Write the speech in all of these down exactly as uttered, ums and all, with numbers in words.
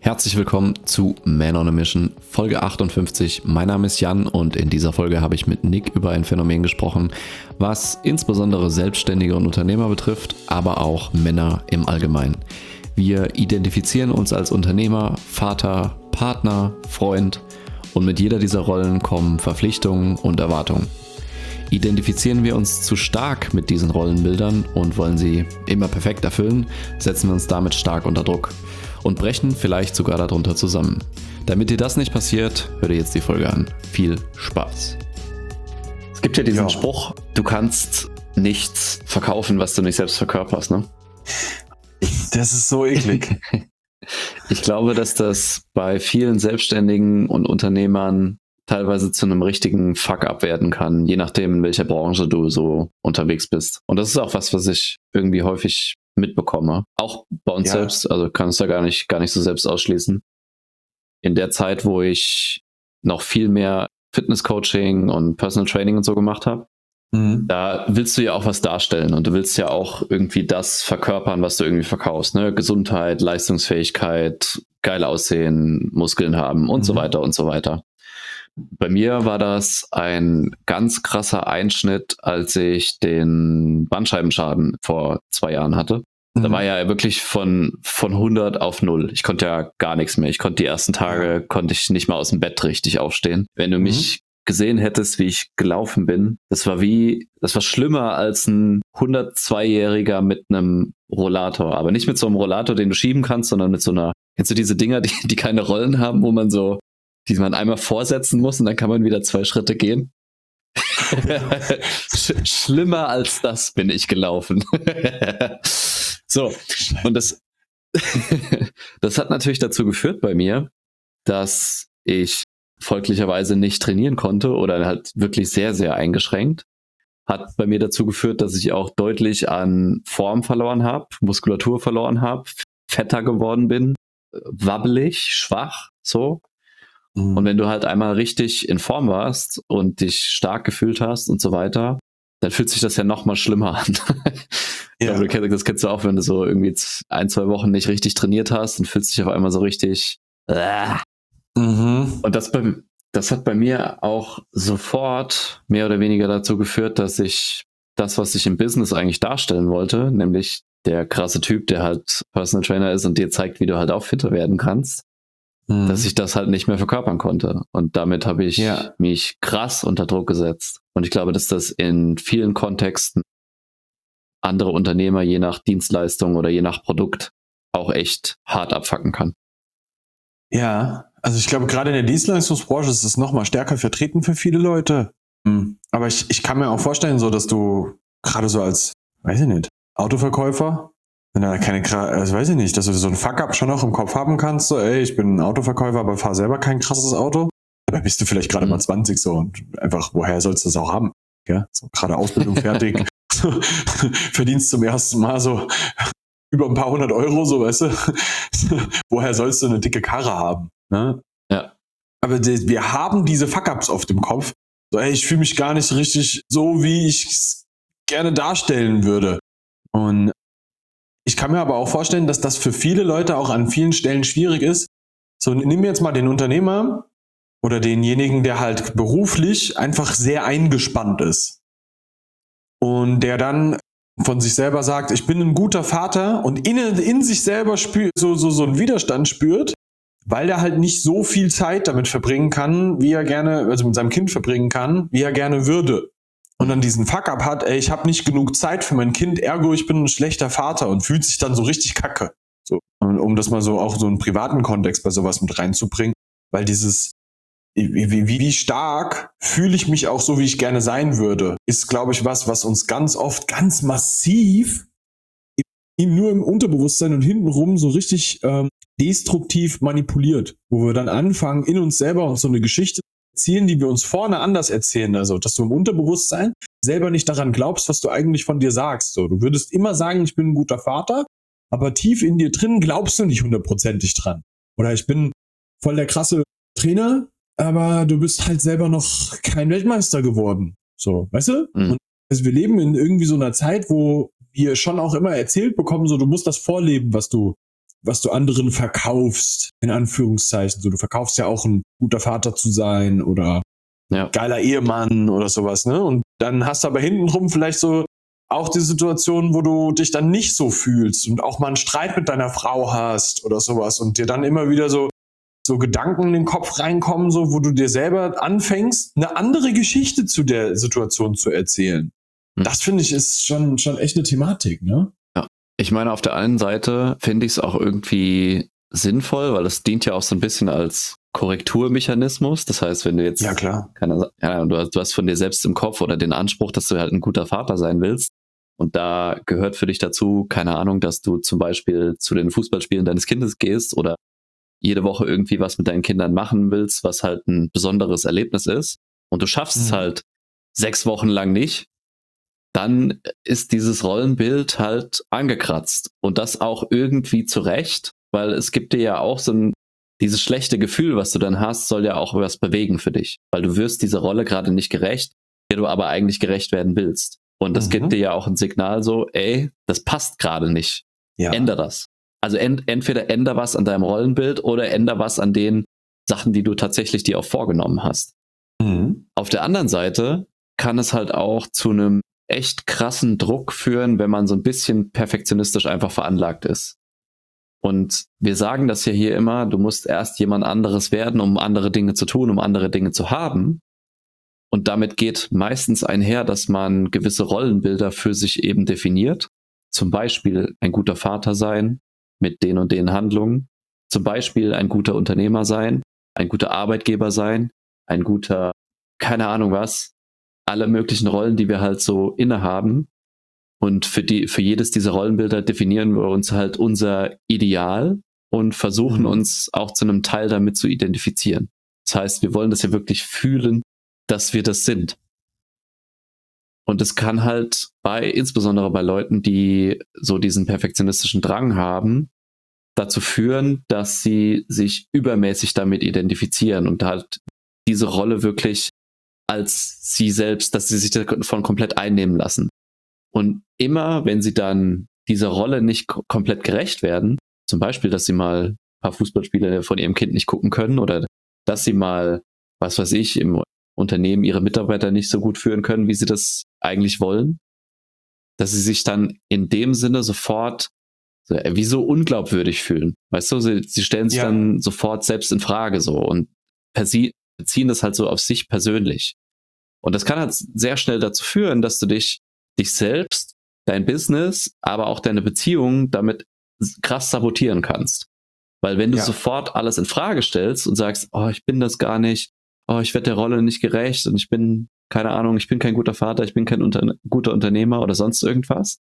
Herzlich willkommen zu Man on a Mission, Folge achtundfünfzig. Mein Name ist Jan und in dieser Folge habe ich mit Nick über ein Phänomen gesprochen, was insbesondere Selbstständige und Unternehmer betrifft, aber auch Männer im Allgemeinen. Wir identifizieren uns als Unternehmer, Vater, Partner, Freund und mit jeder dieser Rollen kommen Verpflichtungen und Erwartungen. Identifizieren wir uns zu stark mit diesen Rollenbildern und wollen sie immer perfekt erfüllen, setzen wir uns damit stark unter Druck und brechen vielleicht sogar darunter zusammen. Damit dir das nicht passiert, hör dir jetzt die Folge an. Viel Spaß. Es gibt ja diesen Ja. Spruch, du kannst nichts verkaufen, was du nicht selbst verkörperst, ne? Das ist so eklig. Ich glaube, dass das bei vielen Selbstständigen und Unternehmern teilweise zu einem richtigen Fuck-up werden kann, je nachdem, in welcher Branche du so unterwegs bist. Und das ist auch was, was ich irgendwie häufig mitbekomme. Auch bei uns Ja. selbst, also kann es da gar nicht, gar nicht so selbst ausschließen. In der Zeit, wo ich noch viel mehr Fitness-Coaching und Personal Training und so gemacht habe, Mhm. da willst du ja auch was darstellen und du willst ja auch irgendwie das verkörpern, was du irgendwie verkaufst, ne? Gesundheit, Leistungsfähigkeit, geil aussehen, Muskeln haben und Mhm. so weiter und so weiter. Bei mir war das ein ganz krasser Einschnitt, als ich den Bandscheibenschaden vor zwei Jahren hatte. Da Mhm. war ja wirklich von, von hundert auf null. Ich konnte ja gar nichts mehr. Ich konnte die ersten Tage, konnte ich nicht mal aus dem Bett richtig aufstehen. Wenn du Mhm. mich gesehen hättest, wie ich gelaufen bin, das war wie, das war schlimmer als ein hundertzweijähriger mit einem Rollator. Aber nicht mit so einem Rollator, den du schieben kannst, sondern mit so einer, kennst du diese Dinger, die, die keine Rollen haben, wo man so, die man einmal vorsetzen muss und dann kann man wieder zwei Schritte gehen? Sch- Schlimmer als das bin ich gelaufen. So, und das, das hat natürlich dazu geführt bei mir, dass ich folglicherweise nicht trainieren konnte oder halt wirklich sehr, sehr eingeschränkt. Hat bei mir dazu geführt, dass ich auch deutlich an Form verloren habe, Muskulatur verloren habe, fetter geworden bin, wabbelig, schwach, so. Mhm. Und wenn du halt einmal richtig in Form warst und dich stark gefühlt hast und so weiter, dann fühlt sich das ja noch mal schlimmer an. Ich Ja. glaube, du kennst- das kennst du auch, wenn du so irgendwie z- ein, zwei Wochen nicht richtig trainiert hast und fühlst dich auf einmal so richtig. äh. Mhm. Und das, bei, das hat bei mir auch sofort mehr oder weniger dazu geführt, dass ich das, was ich im Business eigentlich darstellen wollte, nämlich der krasse Typ, der halt Personal Trainer ist und dir zeigt, wie du halt auch fitter werden kannst, Mhm. dass ich das halt nicht mehr verkörpern konnte. Und damit habe ich Ja. mich krass unter Druck gesetzt. Und ich glaube, dass das in vielen Kontexten andere Unternehmer je nach Dienstleistung oder je nach Produkt auch echt hart abfacken kann. Ja, also ich glaube, gerade in der Dienstleistungsbranche ist es noch mal stärker vertreten für viele Leute. Mhm. Aber ich, ich kann mir auch vorstellen, so dass du gerade so als, weiß ich nicht, Autoverkäufer, wenn da keine, kra- also weiß ich nicht, dass du so ein Fuck-up schon noch im Kopf haben kannst, so, ey, ich bin ein Autoverkäufer, aber fahr selber kein krasses Auto. Da bist du vielleicht gerade Mhm. mal zwanzig so und einfach, woher sollst du das auch haben? Ja, so gerade Ausbildung fertig, verdienst zum ersten Mal so über ein paar hundert Euro, so, weißt du? Woher sollst du eine dicke Karre haben? Ne? Ja. Aber die, wir haben diese Fuck-ups auf dem Kopf. So, ey, ich fühle mich gar nicht richtig so, wie ich es gerne darstellen würde. Und ich kann mir aber auch vorstellen, dass das für viele Leute auch an vielen Stellen schwierig ist. So, nimm mir jetzt mal den Unternehmer oder denjenigen, der halt beruflich einfach sehr eingespannt ist. Und der dann von sich selber sagt, ich bin ein guter Vater und in, in sich selber spürt, so, so, so einen Widerstand spürt, weil er halt nicht so viel Zeit damit verbringen kann, wie er gerne, also mit seinem Kind verbringen kann, wie er gerne würde. Und dann diesen Fuck-up hat, ey, ich habe nicht genug Zeit für mein Kind, ergo ich bin ein schlechter Vater und fühlt sich dann so richtig kacke. So, und um das mal so auch so einen privaten Kontext bei sowas mit reinzubringen, weil dieses wie, wie, wie stark fühle ich mich auch so, wie ich gerne sein würde, ist, glaube ich, was, was uns ganz oft ganz massiv im, nur im Unterbewusstsein und hintenrum so richtig ähm, destruktiv manipuliert, wo wir dann anfangen, in uns selber uns so eine Geschichte zu erzählen, die wir uns vorne anders erzählen. Also, dass du im Unterbewusstsein selber nicht daran glaubst, was du eigentlich von dir sagst. So, du würdest immer sagen, ich bin ein guter Vater, aber tief in dir drin glaubst du nicht hundertprozentig dran. Oder ich bin voll der krasse Trainer, aber du bist halt selber noch kein Weltmeister geworden. So, weißt du? Mhm. Und also wir leben in irgendwie so einer Zeit, wo wir schon auch immer erzählt bekommen, so du musst das vorleben, was du, was du anderen verkaufst, in Anführungszeichen. So, du verkaufst ja auch, ein guter Vater zu sein oder Ja. geiler Ehemann oder sowas, ne? Und dann hast du aber hintenrum vielleicht so auch die Situation, wo du dich dann nicht so fühlst und auch mal einen Streit mit deiner Frau hast oder sowas und dir dann immer wieder so, so Gedanken in den Kopf reinkommen, so, wo du dir selber anfängst, eine andere Geschichte zu der Situation zu erzählen. Hm. Das finde ich ist schon, schon echt eine Thematik, ne? Ich meine, auf der einen Seite finde ich es auch irgendwie sinnvoll, weil es dient ja auch so ein bisschen als Korrekturmechanismus. Das heißt, wenn du jetzt, Ja, klar. keine, ja, du hast, du hast von dir selbst im Kopf oder den Anspruch, dass du halt ein guter Vater sein willst. Und da gehört für dich dazu, keine Ahnung, dass du zum Beispiel zu den Fußballspielen deines Kindes gehst oder jede Woche irgendwie was mit deinen Kindern machen willst, was halt ein besonderes Erlebnis ist. Und du schaffst es Mhm. halt sechs Wochen lang nicht. Dann ist dieses Rollenbild halt angekratzt. Und das auch irgendwie zu Recht, weil es gibt dir ja auch so ein, dieses schlechte Gefühl, was du dann hast, soll ja auch was bewegen für dich. Weil du wirst dieser Rolle gerade nicht gerecht, der du aber eigentlich gerecht werden willst. Und das Mhm. gibt dir ja auch ein Signal so, ey, das passt gerade nicht. Ja. Änder das. Also ent, entweder änder was an deinem Rollenbild oder änder was an den Sachen, die du tatsächlich dir auch vorgenommen hast. Mhm. Auf der anderen Seite kann es halt auch zu einem echt krassen Druck führen, wenn man so ein bisschen perfektionistisch einfach veranlagt ist. Und wir sagen das ja hier immer, du musst erst jemand anderes werden, um andere Dinge zu tun, um andere Dinge zu haben. Und damit geht meistens einher, dass man gewisse Rollenbilder für sich eben definiert. Zum Beispiel ein guter Vater sein mit den und den Handlungen. Zum Beispiel ein guter Unternehmer sein, ein guter Arbeitgeber sein, ein guter, keine Ahnung was, alle möglichen Rollen, die wir halt so innehaben. Und für die, für jedes dieser Rollenbilder definieren wir uns halt unser Ideal und versuchen Mhm. uns auch zu einem Teil damit zu identifizieren. Das heißt, wir wollen das ja wirklich fühlen, dass wir das sind. Und es kann halt bei, insbesondere bei Leuten, die so diesen perfektionistischen Drang haben, dazu führen, dass sie sich übermäßig damit identifizieren und halt diese Rolle wirklich als sie selbst, dass sie sich davon komplett einnehmen lassen. Und immer, wenn sie dann dieser Rolle nicht ko- komplett gerecht werden, zum Beispiel, dass sie mal ein paar Fußballspiele von ihrem Kind nicht gucken können oder dass sie mal, was weiß ich, im Unternehmen ihre Mitarbeiter nicht so gut führen können, wie sie das eigentlich wollen, dass sie sich dann in dem Sinne sofort so, äh, wie so unglaubwürdig fühlen. Weißt du, sie, sie stellen sich Ja. dann sofort selbst in Frage so und persi- beziehen das halt so auf sich persönlich. Und das kann halt sehr schnell dazu führen, dass du dich, dich selbst, dein Business, aber auch deine Beziehungen damit krass sabotieren kannst. Weil wenn du Ja. sofort alles in Frage stellst und sagst, oh, ich bin das gar nicht, oh, ich werde der Rolle nicht gerecht und ich bin, keine Ahnung, ich bin kein guter Vater, ich bin kein unter- guter Unternehmer oder sonst irgendwas,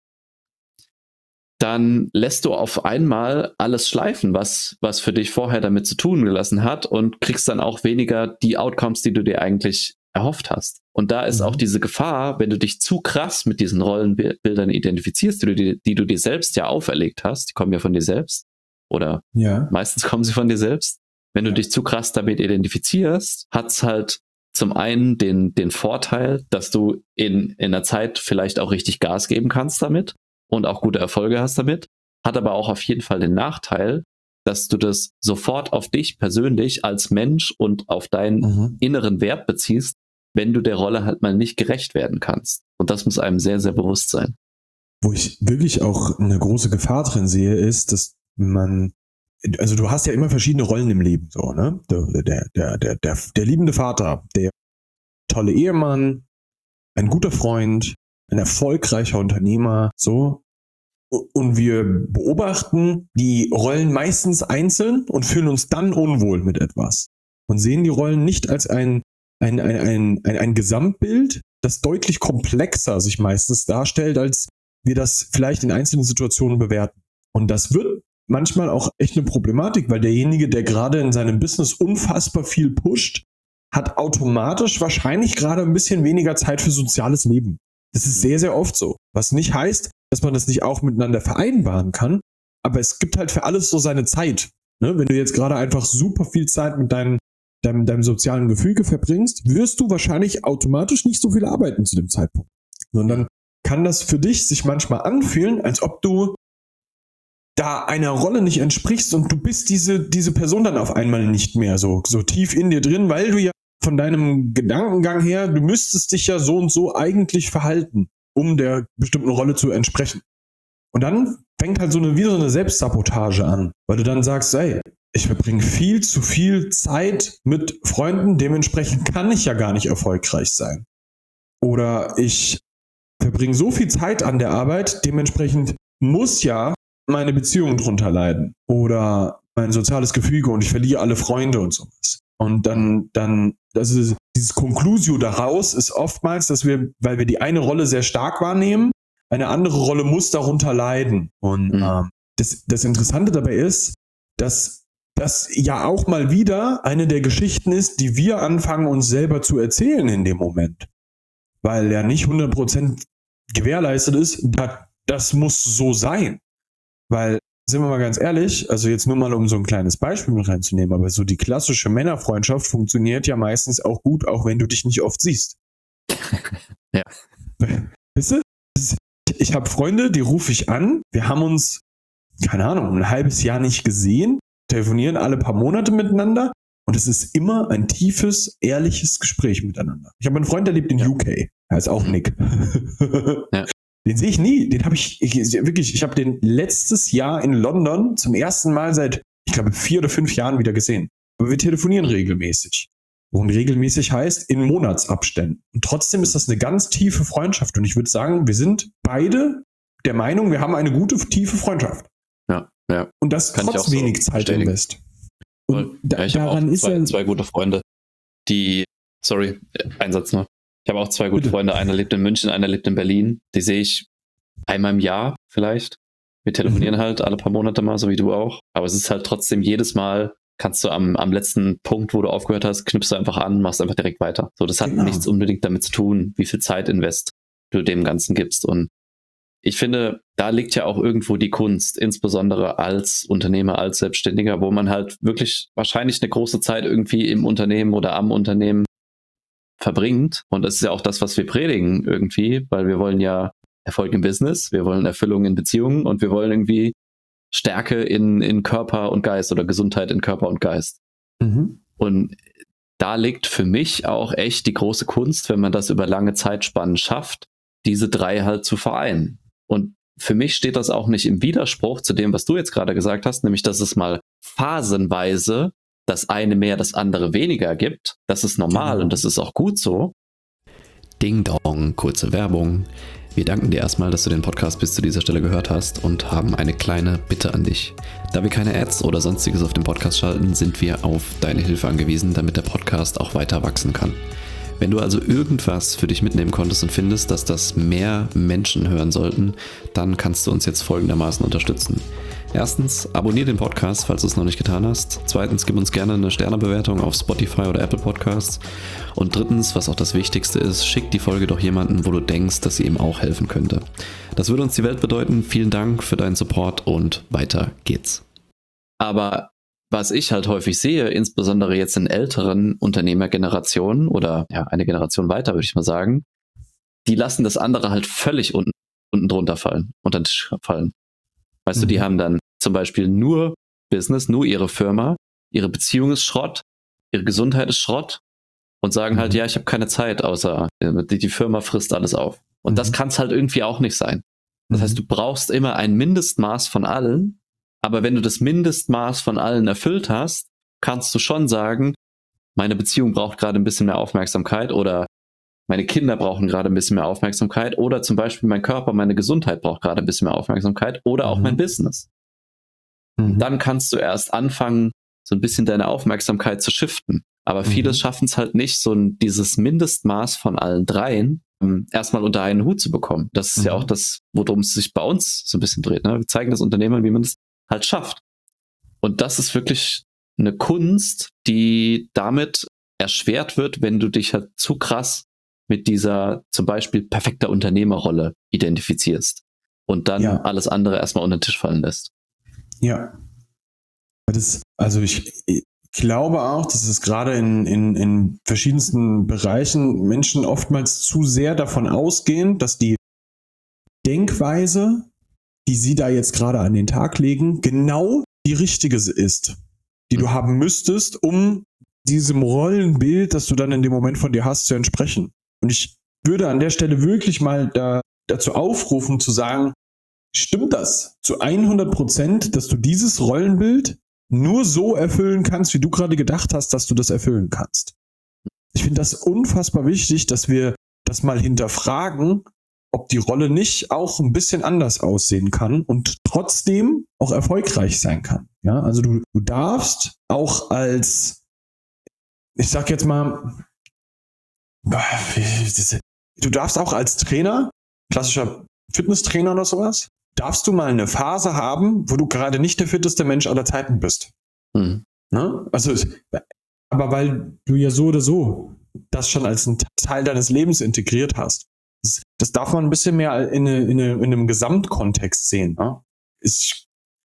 dann lässt du auf einmal alles schleifen, was, was für dich vorher damit zu tun gelassen hat und kriegst dann auch weniger die Outcomes, die du dir eigentlich erhofft hast. Und da ist Mhm. auch diese Gefahr, wenn du dich zu krass mit diesen Rollenbildern identifizierst, die du, dir- die du dir selbst ja auferlegt hast, die kommen ja von dir selbst oder Ja. meistens kommen sie von dir selbst. Wenn du Ja. dich zu krass damit identifizierst, hat's halt zum einen den, den Vorteil, dass du in, in der Zeit vielleicht auch richtig Gas geben kannst damit und auch gute Erfolge hast damit, hat aber auch auf jeden Fall den Nachteil, dass du das sofort auf dich persönlich als Mensch und auf deinen Mhm. inneren Wert beziehst, wenn du der Rolle halt mal nicht gerecht werden kannst. Und das muss einem sehr, sehr bewusst sein. Wo ich wirklich auch eine große Gefahr drin sehe, ist, dass man, also du hast ja immer verschiedene Rollen im Leben, so, ne? Der, der, der, der, der, der liebende Vater, der tolle Ehemann, ein guter Freund, ein erfolgreicher Unternehmer, so. Und wir beobachten die Rollen meistens einzeln und fühlen uns dann unwohl mit etwas. Und sehen die Rollen nicht als ein, ein, ein, ein, ein, ein Gesamtbild, das deutlich komplexer sich meistens darstellt, als wir das vielleicht in einzelnen Situationen bewerten. Und das wird manchmal auch echt eine Problematik, weil derjenige, der gerade in seinem Business unfassbar viel pusht, hat automatisch wahrscheinlich gerade ein bisschen weniger Zeit für soziales Leben. Das ist sehr, sehr oft so. Was nicht heißt, dass man das nicht auch miteinander vereinbaren kann, aber es gibt halt für alles so seine Zeit. Ne? Wenn du jetzt gerade einfach super viel Zeit mit deinem, deinem, deinem sozialen Gefüge verbringst, wirst du wahrscheinlich automatisch nicht so viel arbeiten zu dem Zeitpunkt. Sondern kann das für dich sich manchmal anfühlen, als ob du da einer Rolle nicht entsprichst und du bist diese, diese Person dann auf einmal nicht mehr so, so tief in dir drin, weil du ja von deinem Gedankengang her, du müsstest dich ja so und so eigentlich verhalten, um der bestimmten Rolle zu entsprechen. Und dann fängt halt so eine, wie so eine Selbstsabotage an, weil du dann sagst, ey, ich verbringe viel zu viel Zeit mit Freunden, dementsprechend kann ich ja gar nicht erfolgreich sein. Oder ich verbringe so viel Zeit an der Arbeit, dementsprechend muss ja meine Beziehung drunter leiden. Oder mein soziales Gefüge und ich verliere alle Freunde und sowas. Und dann, dann, das ist, dieses Conclusio daraus ist oftmals, dass wir, weil wir die eine Rolle sehr stark wahrnehmen, eine andere Rolle muss darunter leiden. Und mhm. ähm, das, das Interessante dabei ist, dass das ja auch mal wieder eine der Geschichten ist, die wir anfangen, uns selber zu erzählen in dem Moment. Weil ja nicht hundert Prozent gewährleistet ist, das muss so sein. Weil, sind wir mal ganz ehrlich, also jetzt nur mal um so ein kleines Beispiel mit reinzunehmen, aber so die klassische Männerfreundschaft funktioniert ja meistens auch gut, auch wenn du dich nicht oft siehst. Ja. Weißt du? Ich habe Freunde, die rufe ich an, wir haben uns, keine Ahnung, ein halbes Jahr nicht gesehen, telefonieren alle paar Monate miteinander und es ist immer ein tiefes, ehrliches Gespräch miteinander. Ich habe einen Freund, der lebt in ja. U K, er ist auch Nick. Ja. Den sehe ich nie, den habe ich, ich wirklich, ich habe den letztes Jahr in London zum ersten Mal seit, ich glaube, vier oder fünf Jahren wieder gesehen. Aber wir telefonieren regelmäßig. Und regelmäßig heißt in Monatsabständen. Und trotzdem ist das eine ganz tiefe Freundschaft. Und ich würde sagen, wir sind beide der Meinung, wir haben eine gute, tiefe Freundschaft. Ja, ja. Und das Kann trotz so wenig Zeit invest. Und da, ja, ich daran auch ist zwei, zwei gute Freunde, die, sorry, ein Satz noch. Ich habe auch zwei gute Bitte. Freunde. Einer lebt in München, einer lebt in Berlin. Die sehe ich einmal im Jahr vielleicht. Wir telefonieren mhm. halt alle paar Monate mal, so wie du auch. Aber es ist halt trotzdem jedes Mal, kannst du am, am letzten Punkt, wo du aufgehört hast, knüpfst du einfach an, machst einfach direkt weiter. So, das hat genau. nichts unbedingt damit zu tun, wie viel Zeit invest du dem Ganzen gibst. Und ich finde, da liegt ja auch irgendwo die Kunst, insbesondere als Unternehmer, als Selbstständiger, wo man halt wirklich wahrscheinlich eine große Zeit irgendwie im Unternehmen oder am Unternehmen verbringt. Und das ist ja auch das, was wir predigen irgendwie, weil wir wollen ja Erfolg im Business, wir wollen Erfüllung in Beziehungen und wir wollen irgendwie Stärke in, in Körper und Geist oder Gesundheit in Körper und Geist. Mhm. Und da liegt für mich auch echt die große Kunst, wenn man das über lange Zeitspannen schafft, diese drei halt zu vereinen. Und für mich steht das auch nicht im Widerspruch zu dem, was du jetzt gerade gesagt hast, nämlich dass es mal phasenweise das eine mehr, das andere weniger gibt. Das ist normal genau. Und das ist auch gut so. Ding Dong, kurze Werbung. Wir danken dir erstmal, dass du den Podcast bis zu dieser Stelle gehört hast und haben eine kleine Bitte an dich. Da wir keine Ads oder sonstiges auf dem Podcast schalten, sind wir auf deine Hilfe angewiesen, damit der Podcast auch weiter wachsen kann. Wenn du also irgendwas für dich mitnehmen konntest und findest, dass das mehr Menschen hören sollten, dann kannst du uns jetzt folgendermaßen unterstützen. Erstens, abonniere den Podcast, falls du es noch nicht getan hast. Zweitens, gib uns gerne eine Sternebewertung auf Spotify oder Apple Podcasts. Und drittens, was auch das Wichtigste ist, schick die Folge doch jemanden, wo du denkst, dass sie ihm auch helfen könnte. Das würde uns die Welt bedeuten. Vielen Dank für deinen Support und weiter geht's. Aber was ich halt häufig sehe, insbesondere jetzt in älteren Unternehmergenerationen oder ja, eine Generation weiter, würde ich mal sagen, die lassen das andere halt völlig unten, unten drunter fallen, unter den Tisch fallen. Weißt mhm. du, die haben dann zum Beispiel nur Business, nur ihre Firma, ihre Beziehung ist Schrott, ihre Gesundheit ist Schrott und sagen mhm. halt, ja, ich habe keine Zeit, außer die, die Firma frisst alles auf. Und mhm. das kann es halt irgendwie auch nicht sein. Das mhm. heißt, du brauchst immer ein Mindestmaß von allen, aber wenn du das Mindestmaß von allen erfüllt hast, kannst du schon sagen, meine Beziehung braucht gerade ein bisschen mehr Aufmerksamkeit oder meine Kinder brauchen gerade ein bisschen mehr Aufmerksamkeit oder zum Beispiel mein Körper, meine Gesundheit braucht gerade ein bisschen mehr Aufmerksamkeit oder auch mhm. mein Business. Mhm. Dann kannst du erst anfangen, so ein bisschen deine Aufmerksamkeit zu shiften. Aber mhm. viele schaffen es halt nicht, so ein, dieses Mindestmaß von allen dreien ähm, erstmal unter einen Hut zu bekommen. Das ist mhm. ja auch das, worum es sich bei uns so ein bisschen dreht. Ne? Wir zeigen das Unternehmern, wie man es halt schafft. Und das ist wirklich eine Kunst, die damit erschwert wird, wenn du dich halt zu krass mit dieser zum Beispiel perfekter Unternehmerrolle identifizierst und dann ja. alles andere erstmal unter den Tisch fallen lässt. Ja. Das, also ich, ich glaube auch, dass es gerade in, in, in verschiedensten Bereichen Menschen oftmals zu sehr davon ausgehen, dass die Denkweise, die sie da jetzt gerade an den Tag legen, genau die richtige ist, die du haben müsstest, um diesem Rollenbild, das du dann in dem Moment von dir hast, zu entsprechen. Und ich würde an der Stelle wirklich mal da, dazu aufrufen, zu sagen, stimmt das zu hundert Prozent, dass du dieses Rollenbild nur so erfüllen kannst, wie du gerade gedacht hast, dass du das erfüllen kannst? Ich finde das unfassbar wichtig, dass wir das mal hinterfragen, ob die Rolle nicht auch ein bisschen anders aussehen kann und trotzdem auch erfolgreich sein kann. Ja, also du, du darfst auch als, ich sag jetzt mal, du darfst auch als Trainer, klassischer Fitnesstrainer oder sowas, darfst du mal eine Phase haben, wo du gerade nicht der fitteste Mensch aller Zeiten bist. Mhm. Ne? Also, aber weil du ja so oder so das schon als einen Teil deines Lebens integriert hast. Das, das darf man ein bisschen mehr in, eine, in, eine, in einem Gesamtkontext sehen. Ne? Ich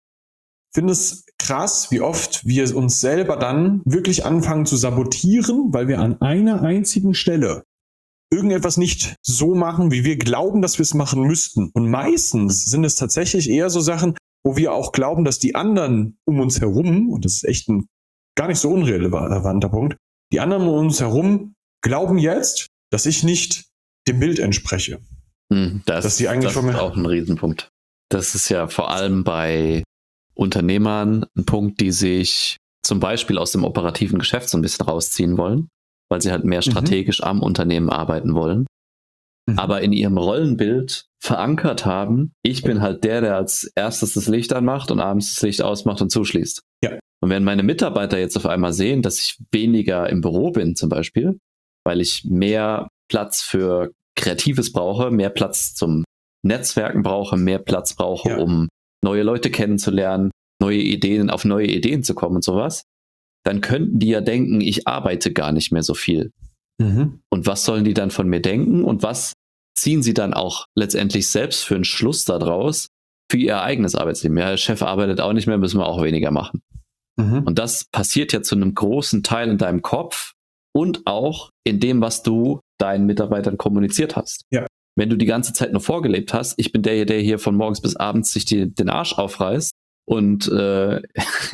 finde es krass, wie oft wir uns selber dann wirklich anfangen zu sabotieren, weil wir an einer einzigen Stelle irgendetwas nicht so machen, wie wir glauben, dass wir es machen müssten. Und meistens sind es tatsächlich eher so Sachen, wo wir auch glauben, dass die anderen um uns herum, und das ist echt ein gar nicht so unrelevanter Punkt, die anderen um uns herum glauben jetzt, dass ich nicht dem Bild entspreche. Hm, das dass sie eigentlich das von mir ist auch ein Riesenpunkt. Das ist ja vor allem bei Unternehmern ein Punkt, die sich zum Beispiel aus dem operativen Geschäft so ein bisschen rausziehen wollen, weil sie halt mehr strategisch mhm. am Unternehmen arbeiten wollen, mhm. aber in ihrem Rollenbild verankert haben, ich bin halt der, der als erstes das Licht anmacht und abends das Licht ausmacht und zuschließt. Ja. Und wenn meine Mitarbeiter jetzt auf einmal sehen, dass ich weniger im Büro bin zum Beispiel, weil ich mehr Platz für Kreatives brauche, mehr Platz zum Netzwerken brauche, mehr Platz brauche, ja. um neue Leute kennenzulernen, neue Ideen, auf neue Ideen zu kommen und sowas, dann könnten die ja denken, ich arbeite gar nicht mehr so viel. Mhm. Und was sollen die dann von mir denken und was ziehen sie dann auch letztendlich selbst für einen Schluss daraus für ihr eigenes Arbeitsleben? Ja, der Chef arbeitet auch nicht mehr, müssen wir auch weniger machen. Mhm. Und das passiert ja zu einem großen Teil in deinem Kopf und auch in dem, was du deinen Mitarbeitern kommuniziert hast. Ja. Wenn du die ganze Zeit nur vorgelebt hast, ich bin der, der hier von morgens bis abends sich die, den Arsch aufreißt und äh,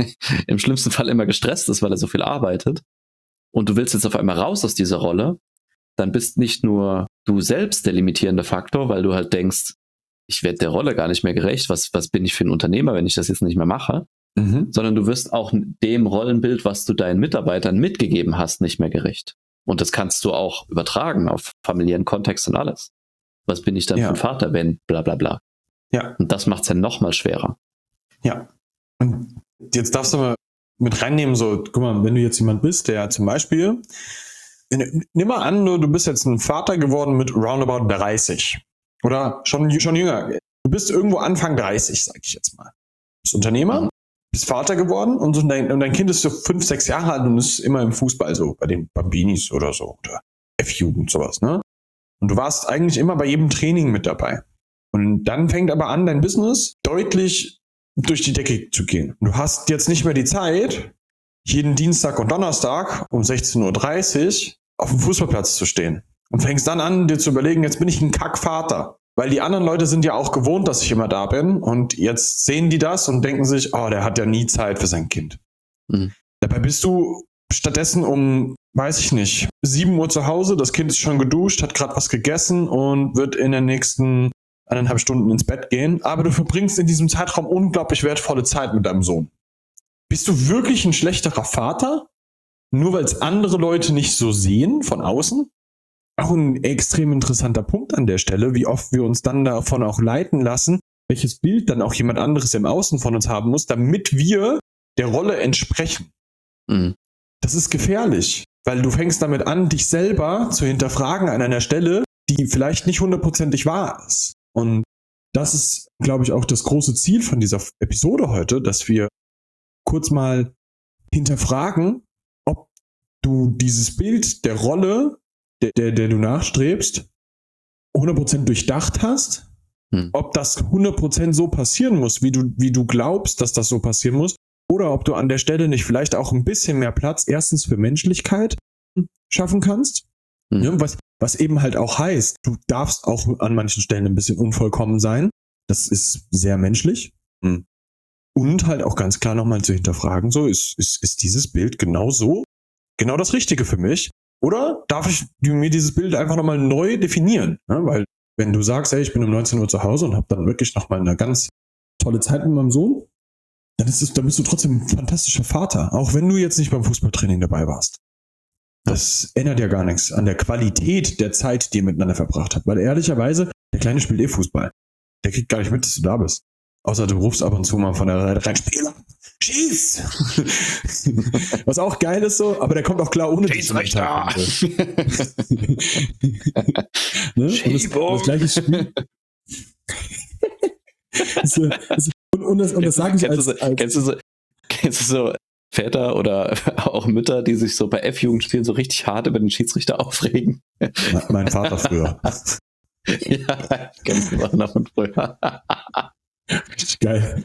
im schlimmsten Fall immer gestresst ist, weil er so viel arbeitet, und du willst jetzt auf einmal raus aus dieser Rolle, dann bist nicht nur du selbst der limitierende Faktor, weil du halt denkst, ich werde der Rolle gar nicht mehr gerecht, was, was bin ich für ein Unternehmer, wenn ich das jetzt nicht mehr mache, mhm. sondern du wirst auch dem Rollenbild, was du deinen Mitarbeitern mitgegeben hast, nicht mehr gerecht. Und das kannst du auch übertragen auf familiären Kontext und alles. Was bin ich dann ja. für ein Vater, wenn bla bla bla. Ja. Und das macht es ja noch mal schwerer. Ja. Und jetzt darfst du mal mit reinnehmen, so, guck mal, wenn du jetzt jemand bist, der zum Beispiel, nimm mal an, du bist jetzt ein Vater geworden mit roundabout dreißig. Oder schon, schon jünger. Du bist irgendwo Anfang dreißig, sag ich jetzt mal. Du bist Unternehmer, mhm. bist Vater geworden und, so dein, und dein Kind ist so fünf, sechs Jahre alt und ist immer im Fußball, so bei den Bambinis oder so, oder F-Jugend, sowas, ne? Und du warst eigentlich immer bei jedem Training mit dabei. Und dann fängt aber an, dein Business deutlich durch die Decke zu gehen. Du hast jetzt nicht mehr die Zeit, jeden Dienstag und Donnerstag um sechzehn Uhr dreißig auf dem Fußballplatz zu stehen. Und fängst dann an, dir zu überlegen, jetzt bin ich ein Kackvater. Weil die anderen Leute sind ja auch gewohnt, dass ich immer da bin. Und jetzt sehen die das und denken sich, oh, der hat ja nie Zeit für sein Kind. Mhm. Dabei bist du stattdessen um, weiß ich nicht, sieben Uhr zu Hause, das Kind ist schon geduscht, hat gerade was gegessen und wird in den nächsten eineinhalb Stunden ins Bett gehen. Aber du verbringst in diesem Zeitraum unglaublich wertvolle Zeit mit deinem Sohn. Bist du wirklich ein schlechterer Vater? Nur weil es andere Leute nicht so sehen von außen? Auch ein extrem interessanter Punkt an der Stelle, wie oft wir uns dann davon auch leiten lassen, welches Bild dann auch jemand anderes im Außen von uns haben muss, damit wir der Rolle entsprechen. Mhm. Das ist gefährlich, weil du fängst damit an, dich selber zu hinterfragen an einer Stelle, die vielleicht nicht hundertprozentig wahr ist. Und das ist, glaube ich, auch das große Ziel von dieser Episode heute, dass wir kurz mal hinterfragen, ob du dieses Bild der Rolle, der, der, der du nachstrebst, hundert Prozent durchdacht hast, hm. ob das hundert Prozent so passieren muss, wie du, wie du glaubst, dass das so passieren muss, oder ob du an der Stelle nicht vielleicht auch ein bisschen mehr Platz erstens für Menschlichkeit schaffen kannst, hm. ja, was, was eben halt auch heißt, du darfst auch an manchen Stellen ein bisschen unvollkommen sein, Das ist sehr menschlich. Und halt auch ganz klar nochmal zu hinterfragen, so, ist, ist, ist dieses Bild genau so, genau das Richtige für mich? Oder darf ich mir dieses Bild einfach nochmal neu definieren? Ja, weil wenn du sagst, hey, ich bin um neunzehn Uhr zu Hause und habe dann wirklich nochmal eine ganz tolle Zeit mit meinem Sohn, dann, ist es, dann bist du trotzdem ein fantastischer Vater, auch wenn du jetzt nicht beim Fußballtraining dabei warst. Das ändert ja gar nichts an der Qualität der Zeit, die ihr miteinander verbracht habt. Weil ehrlicherweise, der Kleine spielt eh Fußball. Der kriegt gar nicht mit, dass du da bist. Außer du rufst ab und zu mal von der Seite rein, Spieler, schieß! Was auch geil ist so, aber der kommt auch klar ohne Schiedsrichter! Ne? Und das, das gleiche Spiel. so, so, und, und das, und das sage ich als, als... Kennst du so, kennst du so Väter oder auch Mütter, die sich so bei F-Jugendspielen so richtig hart über den Schiedsrichter aufregen? Mein Vater früher. Ja, kennst du auch noch von früher. Richtig geil.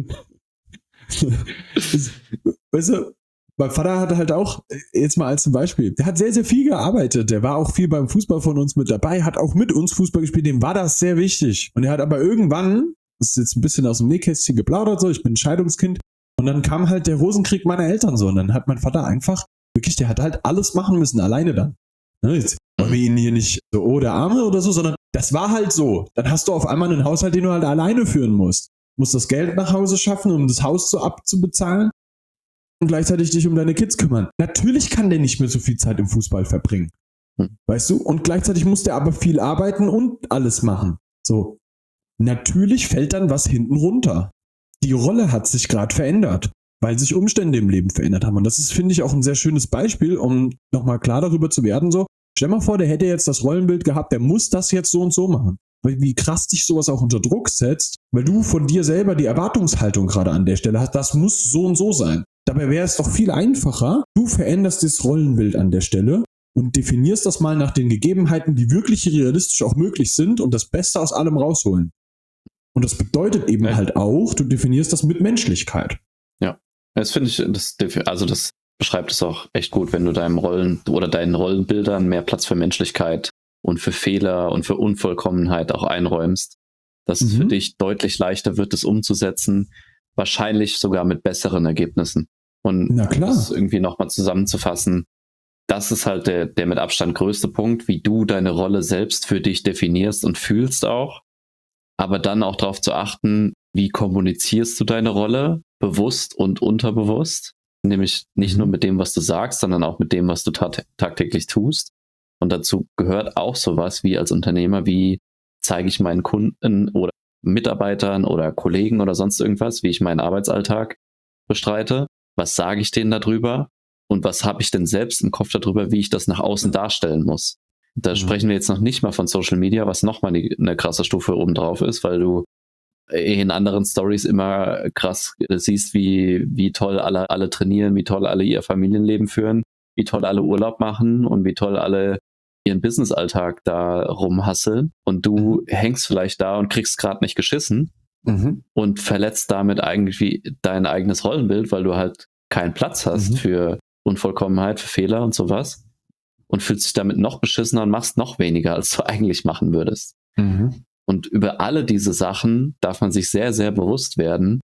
Weißt du, mein Vater hatte halt auch, jetzt mal als ein Beispiel, der hat sehr, sehr viel gearbeitet. Der war auch viel beim Fußball von uns mit dabei, hat auch mit uns Fußball gespielt, dem war das sehr wichtig. Und er hat aber irgendwann, das ist jetzt ein bisschen aus dem Nähkästchen geplaudert, so, ich bin ein Scheidungskind, und dann kam halt der Rosenkrieg meiner Eltern so, und dann hat mein Vater einfach, wirklich, der hat halt alles machen müssen, alleine dann. Ne, jetzt wollen wir ihn hier nicht so, oh, der Arme oder so, sondern das war halt so. Dann hast du auf einmal einen Haushalt, den du halt alleine führen musst. Du musst das Geld nach Hause schaffen, um das Haus so abzubezahlen und gleichzeitig dich um deine Kids kümmern. Natürlich kann der nicht mehr so viel Zeit im Fußball verbringen. Hm. Weißt du? Und gleichzeitig muss der aber viel arbeiten und alles machen. So. Natürlich fällt dann was hinten runter. Die Rolle hat sich gerade verändert, weil sich Umstände im Leben verändert haben. Und das ist, finde ich, auch ein sehr schönes Beispiel, um nochmal klar darüber zu werden, so, stell mal vor, der hätte jetzt das Rollenbild gehabt, der muss das jetzt so und so machen. Weil wie krass dich sowas auch unter Druck setzt, weil du von dir selber die Erwartungshaltung gerade an der Stelle hast, das muss so und so sein. Dabei wäre es doch viel einfacher, du veränderst das Rollenbild an der Stelle und definierst das mal nach den Gegebenheiten, die wirklich realistisch auch möglich sind und das Beste aus allem rausholen. Und das bedeutet eben ja. halt auch, du definierst das mit Menschlichkeit. Ja, das finde ich, das, also das beschreibt es auch echt gut, wenn du deinem Rollen oder deinen Rollenbildern mehr Platz für Menschlichkeit und für Fehler und für Unvollkommenheit auch einräumst, dass mhm. es für dich deutlich leichter wird, es umzusetzen, wahrscheinlich sogar mit besseren Ergebnissen. Und Na klar. das irgendwie nochmal zusammenzufassen, das ist halt der, der mit Abstand größte Punkt, wie du deine Rolle selbst für dich definierst und fühlst auch, aber dann auch darauf zu achten, wie kommunizierst du deine Rolle, bewusst und unterbewusst, nämlich nicht mhm. nur mit dem, was du sagst, sondern auch mit dem, was du tat- tagtäglich tust. Und dazu gehört auch sowas wie als Unternehmer, wie zeige ich meinen Kunden oder Mitarbeitern oder Kollegen oder sonst irgendwas, wie ich meinen Arbeitsalltag bestreite, was sage ich denen darüber und was habe ich denn selbst im Kopf darüber, wie ich das nach außen darstellen muss. Da mhm. sprechen wir jetzt noch nicht mal von Social Media, was nochmal eine krasse Stufe obendrauf ist, weil du in anderen Stories immer krass siehst, wie, wie toll alle, alle trainieren, wie toll alle ihr Familienleben führen, wie toll alle Urlaub machen und wie toll alle ihren Businessalltag da rumhasseln. Und du mhm. hängst vielleicht da und kriegst gerade nicht geschissen mhm. und verletzt damit eigentlich wie dein eigenes Rollenbild, weil du halt keinen Platz hast mhm. für Unvollkommenheit, für Fehler und sowas. Und fühlst dich damit noch beschissener und machst noch weniger, als du eigentlich machen würdest. Mhm. Und über alle diese Sachen darf man sich sehr, sehr bewusst werden,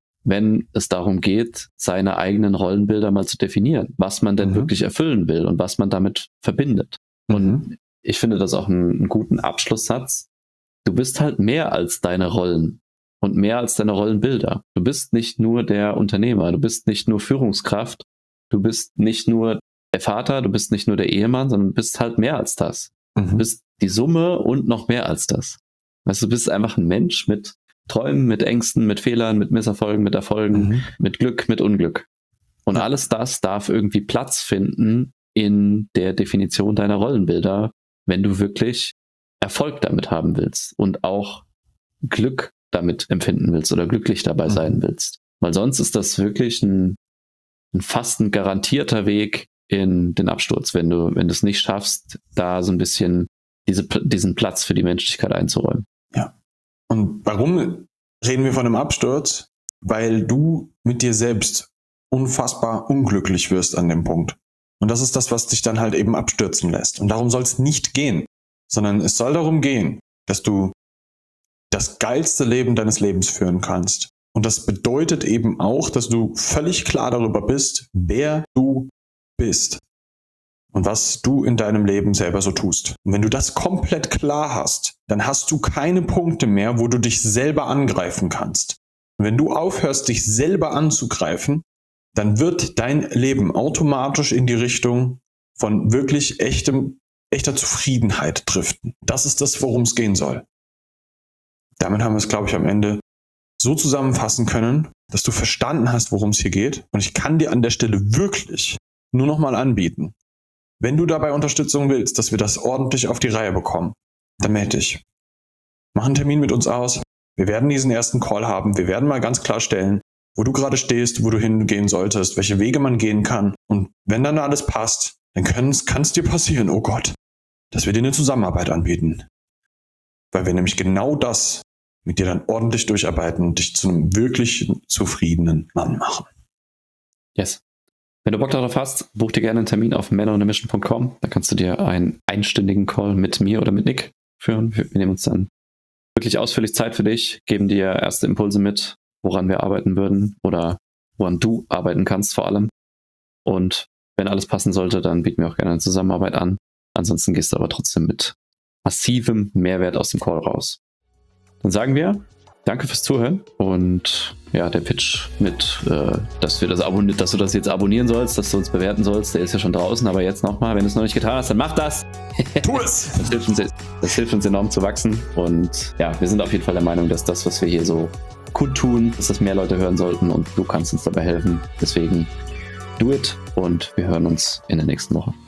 wenn es darum geht, seine eigenen Rollenbilder mal zu definieren, was man denn mhm. wirklich erfüllen will und was man damit verbindet. Mhm. Und ich finde das auch einen, einen guten Abschlusssatz. Du bist halt mehr als deine Rollen und mehr als deine Rollenbilder. Du bist nicht nur der Unternehmer, du bist nicht nur Führungskraft, du bist nicht nur der Vater, du bist nicht nur der Ehemann, sondern du bist halt mehr als das. Mhm. Du bist die Summe und noch mehr als das. Weißt du, du bist einfach ein Mensch mit Träumen, mit Ängsten, mit Fehlern, mit Misserfolgen, mit Erfolgen, mhm. mit Glück, mit Unglück. Und ja. alles das darf irgendwie Platz finden in der Definition deiner Rollenbilder, wenn du wirklich Erfolg damit haben willst und auch Glück damit empfinden willst oder glücklich dabei mhm. sein willst. Weil sonst ist das wirklich ein, ein fast ein garantierter Weg in den Absturz, wenn du, wenn du es nicht schaffst, da so ein bisschen diese, diesen Platz für die Menschlichkeit einzuräumen. Ja. Und warum reden wir von einem Absturz? Weil du mit dir selbst unfassbar unglücklich wirst an dem Punkt. Und das ist das, was dich dann halt eben abstürzen lässt. Und darum soll es nicht gehen, sondern es soll darum gehen, dass du das geilste Leben deines Lebens führen kannst. Und das bedeutet eben auch, dass du völlig klar darüber bist, wer du bist und was du in deinem Leben selber so tust. Und wenn du das komplett klar hast, dann hast du keine Punkte mehr, wo du dich selber angreifen kannst. Und wenn du aufhörst, dich selber anzugreifen, dann wird dein Leben automatisch in die Richtung von wirklich echtem, echter Zufriedenheit driften. Das ist das, worum es gehen soll. Damit haben wir es, glaube ich, am Ende so zusammenfassen können, dass du verstanden hast, worum es hier geht. Und ich kann dir an der Stelle wirklich nur noch mal anbieten, wenn du dabei Unterstützung willst, dass wir das ordentlich auf die Reihe bekommen, dann melde dich. Mach einen Termin mit uns aus. Wir werden diesen ersten Call haben. Wir werden mal ganz klar stellen, wo du gerade stehst, wo du hingehen solltest, welche Wege man gehen kann. Und wenn dann alles passt, dann kann es dir passieren, oh Gott, dass wir dir eine Zusammenarbeit anbieten. Weil wir nämlich genau das mit dir dann ordentlich durcharbeiten und dich zu einem wirklich zufriedenen Mann machen. Yes. Wenn du Bock darauf hast, buch dir gerne einen Termin auf men on a mission punkt com. Da kannst du dir einen einstündigen Call mit mir oder mit Nick führen. Wir, wir nehmen uns dann wirklich ausführlich Zeit für dich, geben dir erste Impulse mit, woran wir arbeiten würden oder woran du arbeiten kannst vor allem. Und wenn alles passen sollte, dann bieten wir auch gerne eine Zusammenarbeit an. Ansonsten gehst du aber trotzdem mit massivem Mehrwert aus dem Call raus. Dann sagen wir, danke fürs Zuhören und ja, der Pitch mit, äh, dass wir das abonniert, dass du das jetzt abonnieren sollst, dass du uns bewerten sollst, der ist ja schon draußen, aber jetzt nochmal, wenn du es noch nicht getan hast, dann mach das! Tu es! Das hilft uns, das hilft uns enorm zu wachsen und ja, wir sind auf jeden Fall der Meinung, dass das, was wir hier so kundtun, dass das mehr Leute hören sollten und du kannst uns dabei helfen. Deswegen do it und wir hören uns in der nächsten Woche.